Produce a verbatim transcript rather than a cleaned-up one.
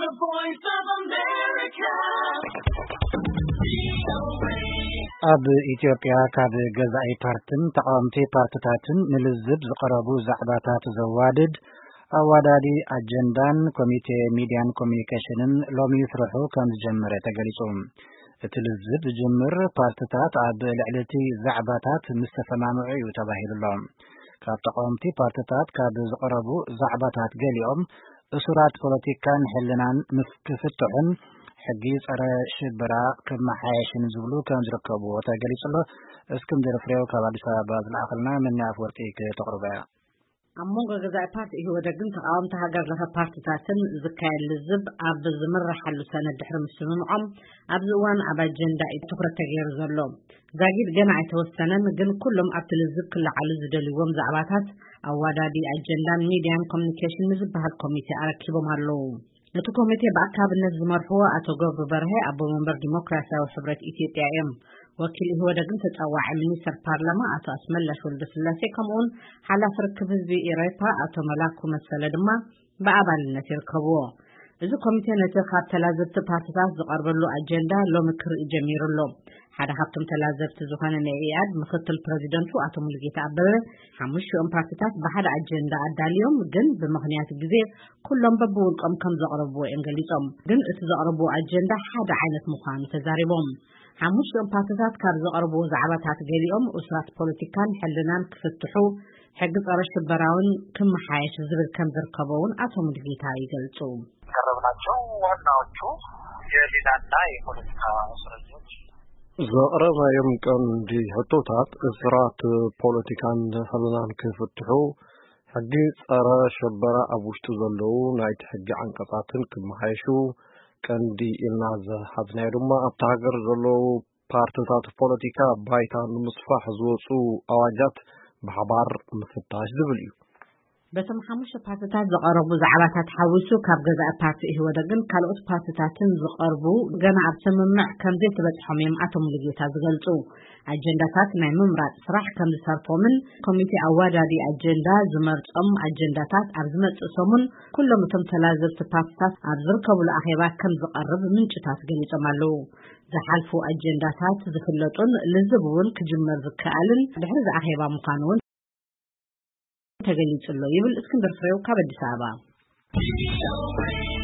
The Voice of America. ኣብ ኢትዮጵያ ካብ ገዛኢ ፓርቲን ተቃዋምቲ ፓርቲታትን ንልዝብ ዝቀረቡ ዛዕባታት ዘዋድድ ኣዋዳዲ ኣጀንዳን ኮሚቴ ሚድያን ኮሚኒኬሽንን ሎሚ ስርሑ ከም ዝጀመረ ተገሊጹ። እቲ ልዝብ ዝጅምር ፓርቲታት ኣብ ልዕልቲ ዛዕባታት ምስ ተሰማምዑ እዩ ተባሂሉሎም። ካብ ተቃዋምቲ ፓርቲታት ካብ ዝቀረቡ ዛዕባታት ገሊኦም እሱራት ፖለቲካን ሕልናን ክፍትሑን ሕጊ ጸረ ሽብራ ከመሓየሽን ዝብሉ ከም ዝርከቡ ተገሊጹሎ። እስክንድር ፍሬው ካብ አዲስ አበባ ዝለኣኸልና መናፍ ወርቂ ከተቅርበ ኣብ መንጎ ገዛኢ ፓርቲ ኢህወደግን ተቃዋምቲ ሃገር ለኸ ፓርቲታትን ዝካየድ ልዝብ ኣብ ዝምራሓሉ ሰነድ ድሕሪ ምስምምዖም ኣብዚ እዋን ኣብ ኣጀንዳ ትኩረት ተገይሩ ዘሎ ዛጊድ ገና ኣይተወሰነን፣ ግን ኩሎም ኣብቲ ልዝብ ክለዓሉ ዝደልይዎም ዛዕባታት ኣዋዳዲ ኣጀንዳን ሚድያን ኮሚኒኬሽን ንዝበሃል ኮሚቴ ኣረኪቦም ኣለዉ። እቲ ኮሚቴ በኣካብነት ዝመርሕዎ ኣቶ ገብሩ በርሄ ኣቦ መንበር ዲሞክራሲያዊ ሕብረት ኢትዮጵያ እዮም። ወኪል ኢህወደግን ተጻዋዒ ሚኒስተር ፓርላማ ኣቶ ኣስመላሽ ወልደስላሴ ከምኡን ሓላፊ ርክብ ህዝቢ ኢሬፓ ኣቶ መላኩ መሰለ ድማ በኣባልነት ይርከብዎ። እዚ ኮሚቴ ነቲ ካብ ተላዘብቲ ፓርቲታት ዝቀርበሉ ኣጀንዳ ሎሚ ክርኢ ጀሚሩ ኣሎ። ሓደ ካብቶም ተላዘብቲ ዝኾነ ነኢአድ ምክትል ፕሬዚደንቱ ኣቶ ሙሉጌታ ኣበበ ሓሙሽተኦም ፓርቲታት ብሓደ ኣጀንዳ ኣዳልዮም፣ ግን ብምክንያት ግዜ ኩሎም በብውልቆም ከም ዘቅርብዎ እዮም ገሊፆም። ግን እቲ ዘቅርብዎ ኣጀንዳ ሓደ ዓይነት ምዃኑ ተዛሪቦም። ሓሙሽተኦም ፓርቲታት ካብ ዘቅርብዎ ዛዕባታት ገሊኦም እሱራት ፖለቲካን ሕልናን ክፍትሑ ሕጊ ጸረ ሽበራውን ክመሓየሽ ዝብል ከም ዝርከበውን ኣቶ ሙሉጌታ ይገልጹ። ቀረብናቸው ዋናዎቹ የህሊናና የፖለቲካ እስረኞች ዘቅረብናዮም ቀንዲ ሕቶታት እስራት ፖለቲካን ሕልናን ክፍትሑ ሕጊ ጸረ ሽበራ ኣብ ውሽጡ ዘለዉ ናይቲ ሕጊ ዓንቀጻትን ክመሓየሹ ቀንዲ ኢልና ዝሓዝናዮ ድማ ኣብቲ ሃገር ዘለዉ ፓርቲታት ፖለቲካ ባይታ ንምስፋሕ ዝወፁ ኣዋጃት ብሓባር ምፍታሽ ዝብል እዩ። በቶም ሓሙሽተ ፓርቲታት ዝቀረቡ ዛዕባታት ሓዊሱ ካብ ገዛኢ ፓርቲ ኢህወደግን ካልኦት ፓርቲታትን ዝቀርቡ ገና ኣብ ስምምዕ ከም ዘይተበፅሖም እዮም ኣቶ ሙሉጌታ ዝገልጹ። ኣጀንዳታት ናይ ምምራፅ ስራሕ ከም ዝሰርፎምን ኮሚቴ ኣዋዳዲ ኣጀንዳ ዝመርፆም ኣጀንዳታት ኣብ ዝመፅእ ሰሙን ኩሎም እቶም ተላዘብቲ ፓርቲታት ኣብ ዝርከቡሉ ኣኼባ ከም ዝቀርብ ምንጭታት ገሊፆም ኣለዉ። ዝሓልፉ ኣጀንዳታት ዝፍለጡን ልዝብ እውን ክጅመር ዝከኣልን ድሕሪ ዝኣኼባ ምዃኑ እውን ተገሊጹሎ ይብል እስክንድር ፍሬው ካብ አዲስ አበባ።